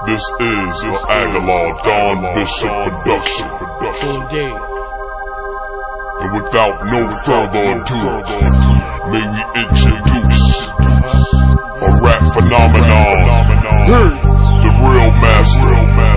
This is an Aguilar Don Bishop production. And without no further ado, may we introduce a rap phenomenon, the real master.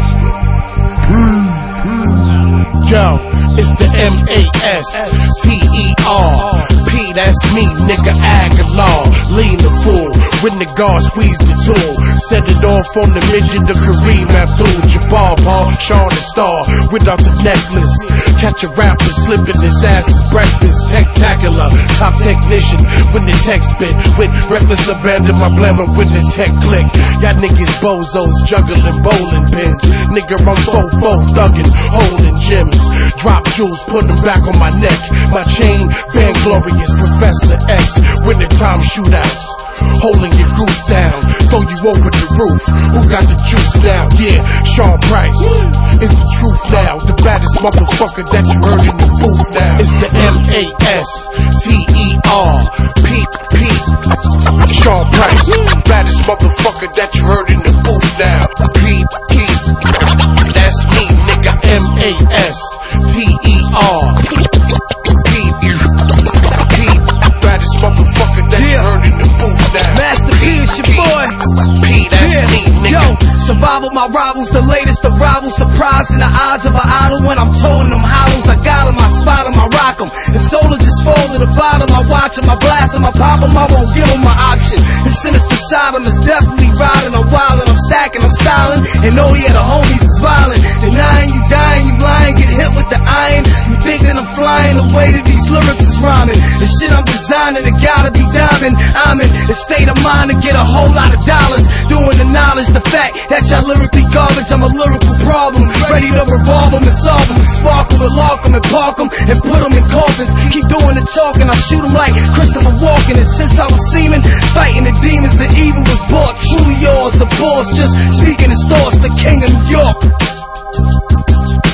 Yo, it's the M-A-S-T-E-R. P, that's me, nigga, Aguilar. Lean the fool, when the guard squeeze the tool. Set it off on the midget, the Kareem Abdul-Jabbar, Paul, Sean the Star, without the necklace. Catch a rapper slipping his ass is breakfast. Tech-tacular, top technician, when the tech spit. With reckless abandon, my blammer when the tech click. Y'all niggas bozos, juggling bowling pins. Nigga, I'm fofo, thuggin', holding gems. Drop jewels, put them back on my neck. My chain, Vainglorious, Professor X. Wintertime shootouts, holding your goose down. Throw you over the roof, who got the juice now? Yeah, Sean Price, it's the truth now. The baddest motherfucker that you heard in the booth now. It's the M-A-S-T-E-R. P, Sean Price, baddest motherfucker that you heard in the booth now. P, that's me, nigga, M-A-S-T-E-R. Baddest motherfucker that you heard in the booth now. Master P, it's your boy. P, that's me, nigga. Yo, survival my rivals, the latest arrival. Surprise in the eyes of an idol when I'm toting them hollows. I got them, I spot them, I rock them. The solar just fall to the bottom. I watch them, I blast them, I pop them. I won't give them my option. The sinister side, I'm definitely riding. I'm wildin', I'm stacking, I'm styling. And oh yeah, the homies is violent. Denying you dying, you lying, get hit with the iron. You think that I'm flying the way that these lyrics is rhyming. The shit I'm designing, it gotta be diamond. I'm in the state of mind to get a whole lot of dollars. Doing the knowledge, the fact that y'all lyrically garbage. I'm a lyrical problem, ready to revolve them and solve them. Sparkle and lock them and park them and put them in coffins. Keep doing the talking, I shoot them like Christopher Walken. And since I was seeming, fighting the demons, the evil was bought. Truly yours, a boss, just speaking his thoughts, the king of New York.